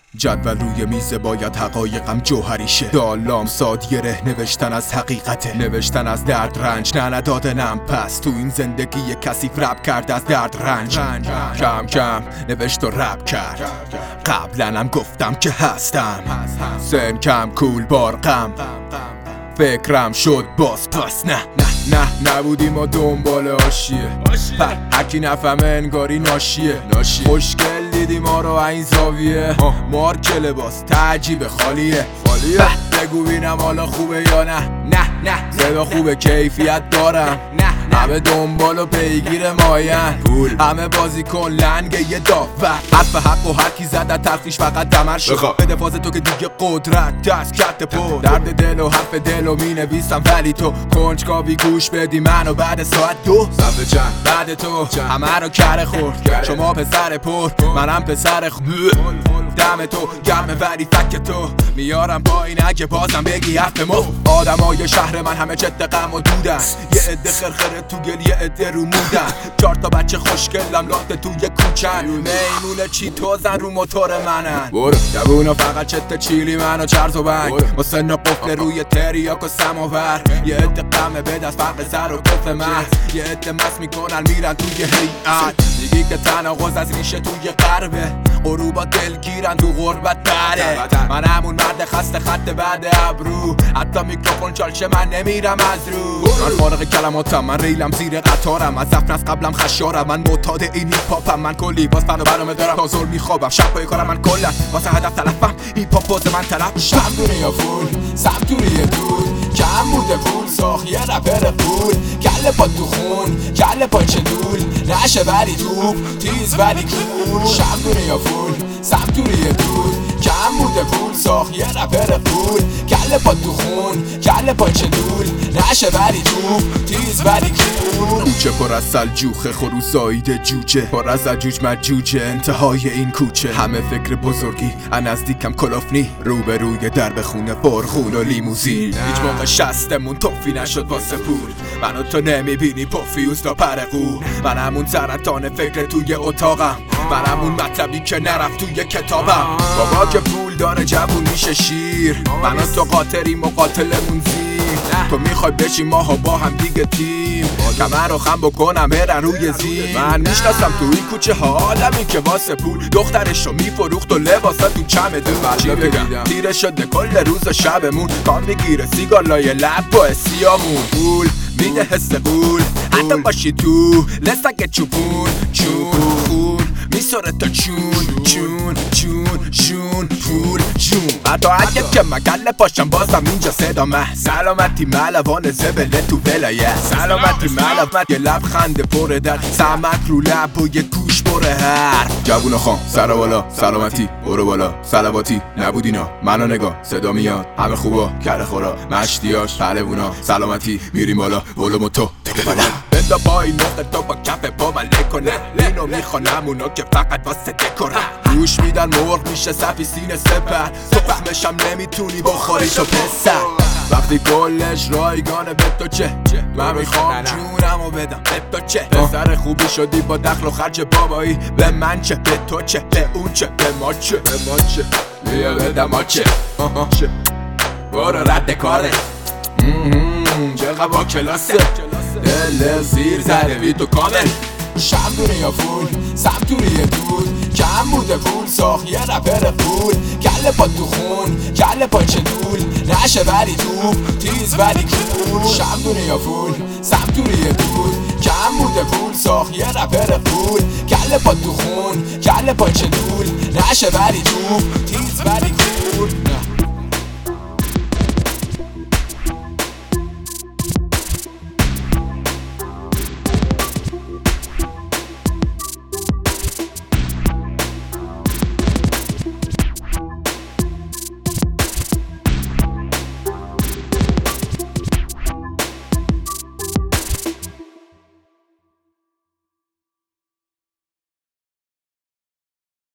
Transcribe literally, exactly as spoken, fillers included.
جدول روی میزه باید حقایقم جوهری شه. دالام ساد گره نوشتن از حقیقته، نوشتن از درد رنج نه ندادنم پس. تو این زندگی کثیف رپ کرد از درد رنج، کم کم نوشت و رپ کرد. قبلنم گفتم که هستم، سن کم کول بارقم، فکرم شد باز پس نه نه نه نبودیم و دنبال آشیه. هرکی نفهمه انگاری ناشیه. خوشگل دیدی ما رو این زاویه، مارک لباس تعجیب خالیه. بگو بینم حالا خوبه یا نه. نه نه صدا خوبه کیفیت دارم. نه همه دنبال و پیگیر ماین، همه بازی کن لنگ یه داور. حرف حق و هرکی زد تلخیش فقط دمر شد. بده فاز تو که دیگه قدرت دست کت پا. درد دل و حرف دل و می نویسم ولی تو کنجکاوی گوش بدی منو بعد ساعت دو صفحه چند بعد تو همه رو کره خورد. شما پسر پر منم پسر خ دم تو گرمه ولی فک تو میارم پایین اگه بازم بگی حرف مو. آدمای شهر من همه جد غم و دودن، یه عده خرخره تو گل یه عده رو مودن. چهار تا بچه خوشگلم لاخته توی کوچن، میمونه چی تو زن رو موتور منن. برو جوونا فقط چت چیلی منو چرز و بنگ، با سن و قفل روی تریاک و سماور. یه عده غمه به دست فرق سر و کف من، یه عده مس میکنن میرن توی هیئت. دیگی که تناقض از ریشه توی غربه، غروبا دلگیرن تو غربت بره. من همون مرد خسته خط بعد ابرو، حتی میکروفون چالشه من نمیرم از رو. من فارغ کلماتم، من ریلم زیر قطارم، از زفن از قبلم خشارم. من معتاد این هیپاپم، من کلی باز فن و برنامه دارم تا زور میخوابم. شب پای کارم من کلا واسه هدف طلبم، هیپاپ باز من طلب. شب دنیا فول سمتوری دود، کم بوده پول ساخت یه رپر قول. گله پا تو خون گله پا چندول، نشه ولی توپ تیز ولی کول. شب دنیا فول سمتوری دود، کم بوده پول ساخت یه رپر قول. گله پا تو خون گله پا چندول، نشه ولی توپ تیز ولی کول. کوچه پر از سلجوخه خروساییده جوجه، پر از عجوج مجوجه انتهای این کوچه. همه فکر بزرگی از نزدیکم کلافنی، روبروی درب خونه پرخون و لیموزین. هیچ موقع شستمون توفی نشد واسه پول، منو تو نمیبینی پوفیوز تا پرقو. من همون سرطان فکر توی اتاقم، من همون مطلبی که نرفت توی کتابم. بابا که پول داره جوون میشه شیر، من تو قاطری مقاتلمون زیر. تو میخوای بشی ماها با هم دیگه تیم، کمر رو خم بکنم برن روی زیر. من میشناسم تو این کوچه ها آدمی که واسه پول دخترشو میفروخت و لباسا تو چمدون. چی بگم تیره شده کل روز شبمون، کام میگیره سیگار لای لب با سیامون. پول میده حس قول حتی باشی تو لسک چوبون چون میساره تا چون چون چون چون پول چون. حتی اگه که مگل پاشم بازم اینجا صدامه. سلامتی ملوان زبله تو ولایت، سلامتی ملوان یه لبخنده پره در سمک رو لب و یه گوش پره هر. جوونا خان سر بالا سلامتی برو بالا سلواتی نبود اینا منو نگاه صدا میاد. همه خوبا کره خورا مشتیاش پهلوونا سلامتی میریم بالا ولومو تو دیگه بالا. بندا پای نقطه تو با کف پا مله کنه، اینو میخوانم اونا که فقط واسه دکوره. گوش میدن مرغ میشه صفی سینه سپر، تخمشم نمیتونی بخوری تو پسر. وقتی کلش رایگانه به تو چه، من میخوام جونمو بدم به تو چه. پسر خوبی شدی با دخل و خرج بابایی، به من چه به تو چه به اون چه به ما چه به ما چه بیا بدم ما چه برو رد کاره چقدر با کلاسه دل زیر زده بی تو کامل. شب دنیا فول سمتوری دود، کم بوده پول ساخت یه رپر قول. گله پا تو خون گله پا چندول، نشه ولی توپ تیز ولی کول. شب دنیا فول سمتوری دود، کم بوده پول ساخت یه رپر قول. گله پا تو خون گله پا چندول، نشه ولی توپ تیز ولی کول.